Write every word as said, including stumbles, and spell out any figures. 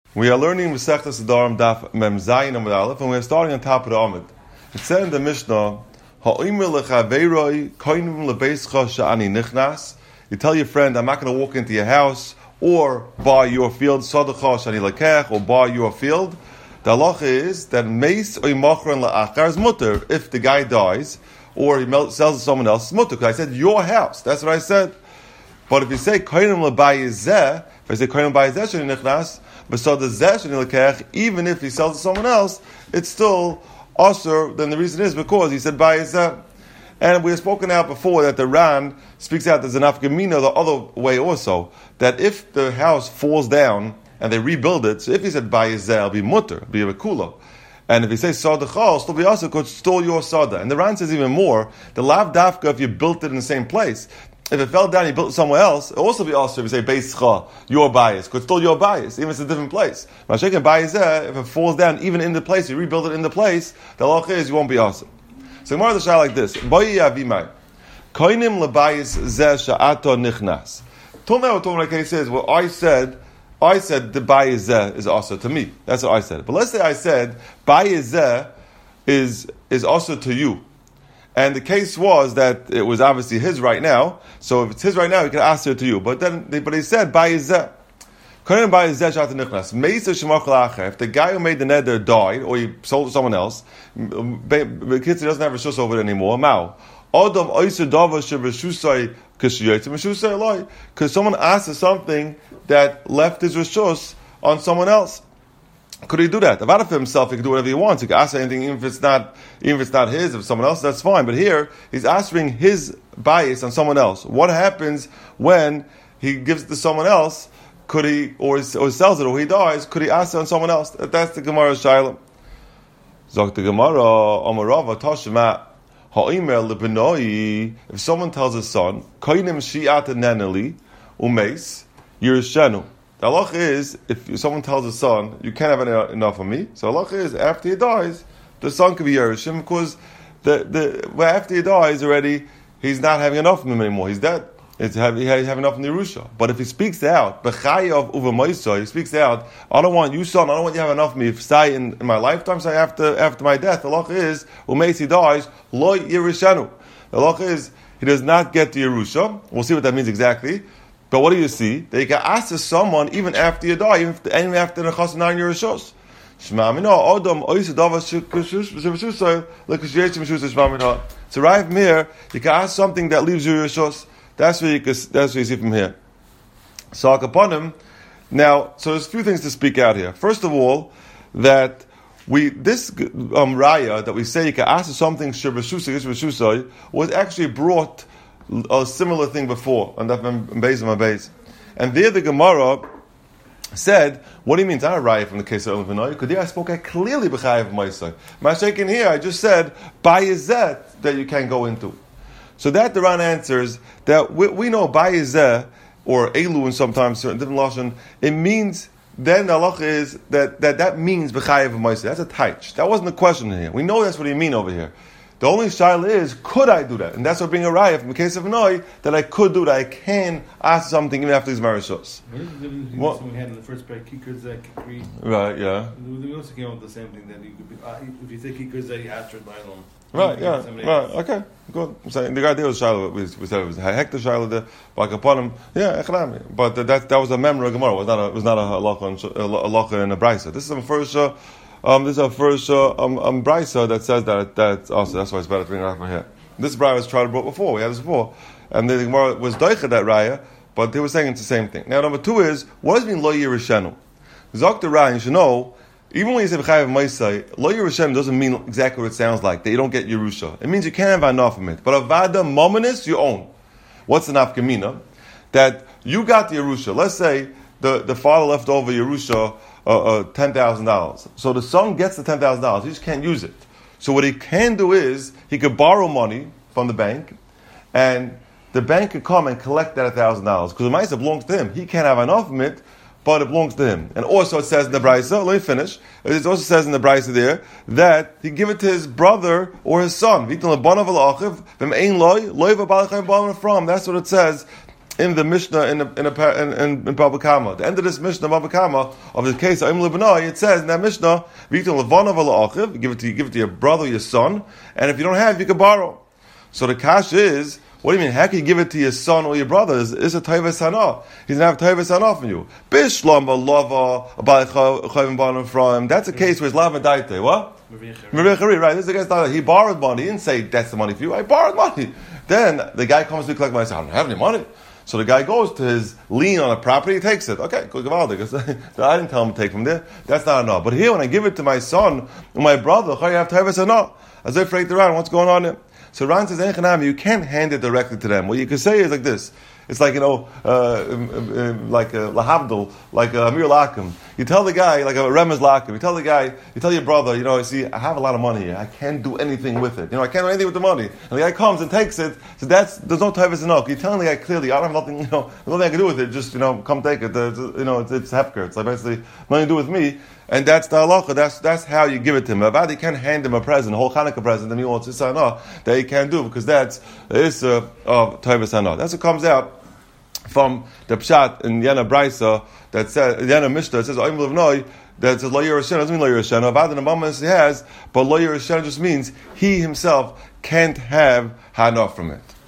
We are learning Masechtas Nedarim Daf Mem Zayin Amud Aleph, and we are starting on top of the Amud. It said in the Mishnah, "Ha'omer lechaveiroi koinim lebeischa she'ani nichnas." You tell your friend, "I'm not going to walk into your house or buy your field, sadacha she'ani lekech, or buy your field." The halacha is that meis oy machron la'achar is mutter. If the guy dies or he sells to someone else, it's mutter. Because I said your house. That's what I said. But if you say koinim lebayizeh, if I say koinim lebayizeh she'ani nichnas, even if he sells to someone else, it's still usher. Then the reason is because he said bayizeh. And we have spoken out before that the Ran speaks out there's an afgamina the other way also, that if the house falls down and they rebuild it, so if he said bayizeh, it'll be mutter, it'll be a kula. And if he says sadachah, it'll still be usher because it's still your sada. And the Ran says even more, the lav dafka, if you built it in the same place, if it fell down, you built it somewhere else, it'll also be also if you say beischa, your bias, because it's still your bias, even if it's a different place. Mashiach bias, if it falls down, even in the place, you rebuild it in the place, the halacha is you won't be awesome. So Gemara the shah like this: Boyi avimai, koinim lebayis zeh sha'ato nichnas. Till now, what the case is, well, I said, I said the bayis zeh is also to me. That's what I said. But let's say I said bayis zeh is is also to you. And the case was that it was obviously his right now. So if it's his right now, he can ask it to you. But then, but he said, bayizeh. If the guy who made the neder died, or he sold to someone else, the kids doesn't have a shus over it anymore. Mao. Because someone asked something that left his rishus on someone else. Could he do that? About for himself, he can do whatever he wants. He can ask anything, even if it's not, even if it's not his, if it's someone else, that's fine. But here, he's asking his bias on someone else. What happens when he gives it to someone else? Could he, or, or sells it, or he dies? Could he ask it on someone else? That's the Gemara Shaila. Zok the Gemara Amarava Tashma Haimer lebenoi. If someone tells his son, Koinim shi'at neneli umeis yirshenu. The halacha is, if someone tells his son, you can't have any, enough of me, so the halacha is, after he dies, the son can be Yerushim, because the, the, well, after he dies already, he's not having enough of him anymore, he's dead. It's have, he has enough in the Yerusha. But if he speaks out, B'chayav uva moisa, he speaks out, I don't want you, son, I don't want you to have enough of me, if say in, in my lifetime, say after after my death, the halacha is, umeis he dies, lo Yerushanu. The halacha is, he does not get the Yerusha. We'll see what that means exactly. But what do you see? That you can ask to someone even after you die, even after, even after the chas nine yerusos. So right from here, you can ask something that leaves you yerusos. That's what you can, that's what you see from here. So upon him. Now, so there's a few things to speak out here. First of all, that we this um, raya that we say you can ask to something shebeshusay was actually brought a similar thing before, and that base my base. And there the Gemara said, what do you mean? It's not a raya from the case of Elvinoy. Because there I spoke out clearly b'chayav Maisai. Mashiach in here, I just said, bayizeh that you can't go into. So that the Ran answers that we, we know bayizeh, or elu in sometimes certain different lashon, it means, then the halacha is that that, that means b'chayav Maisai. That's a taich. That wasn't the question here. We know that's what he mean over here. The only shaila is, could I do that? And that's what being a raya from the case of Noi, that I could do that. I can ask something even after these marishos. What is the difference between what we had in the first part, kikar zeh, kikri? Right, yeah. We also came up with the same thing, that you could be, uh, if you say kikar zeh, you ask for ba'ilom. Right, yeah, right, else. Okay, good. I'm saying the idea was shaila, we, we said it was hektar shaila, the like upon him, yeah, echlami. But uh, that that was a memra gemara. It was not a, it was not a halacha and a brisa. This is the first. Uh, Um, this is our first uh, um, um, brisa that says that that also that's why it's better to bring it out from here. This brisa was tried to brought before. We had this before, and the Gemara was doicha that raya, but they were saying it's the same thing. Now, number two is what does it mean lo yirishenu? Zok the raya, you should know. Even when you say b'chayav ma'isai, lo yirishenu doesn't mean exactly what it sounds like. That you don't get Yerusha. It means you can't have enough from it. But avada mominus you own. What's the nafkamina? That you got the Yerusha. Let's say the the father left over Yerusha. Uh, uh, ten thousand dollars. So the son gets the ten thousand dollars. He just can't use it. So what he can do is he could borrow money from the bank, and the bank could come and collect that one thousand dollars because the money belongs to him. He can't have enough of it, but it belongs to him. And also it says in the brisa, let me finish. It also says in the brisa there that he give it to his brother or his son. That's what it says. in the Mishnah in a, in a, in, in, in Baba Kama. The end of this Mishnah, Baba Kama, of the case of Im Lebanoi, it says in that Mishnah, V'yitin levanav ala'achiv, give it to you, give it to your brother, your son, and if you don't have, you can borrow. So the kash is, what do you mean? How can you give it to your son or your brother? Is, is a tayvas hana? He's gonna have tayvas hana from you. Bishlam lava chayvim banim from. That's a case where it's lava daite. What? Merichari, right? This is against that. He borrowed money. He didn't say that's the money for you. I borrowed money. Then the guy comes to collect money. I say, I don't have any money. So the guy goes to his lien on a property, he takes it. Okay, good gavaldik. I didn't tell him to take from there. That's not enough. But here, when I give it to my son or my brother, I have tayvas hana. As if right around, what's going on here? So Ran says, you can't hand it directly to them. What you could say is like this. It's like, you know, uh, um, um, like a lahavdil, like a Amir Lakim. You tell the guy, like a Remez Lakim, you tell the guy, you tell your brother, you know, you see, I have a lot of money here. I can't do anything with it. You know, I can't do anything with the money. And the guy comes and takes it. So that's, there's no tayvas enough. You're telling the guy clearly, I don't have nothing, you know, there's nothing I can do with it. Just, you know, come take it. It's, you know, it's, it's hefker. It's like basically nothing to do with me. And that's the halacha. That's that's how you give it to him. Avad, you can't hand him a present, a whole Hanukkah present, and he wants his hana that he can't do because that's the issa of tayvas hana. That's what comes out from the pshat in Yana Brisa that says Yana Mishnah. It says Oim Levnoi that says Lo Yerushen doesn't mean Lo Yerushen. Avad in the moment he has, but Lo Yerushen just means he himself can't have hana from it.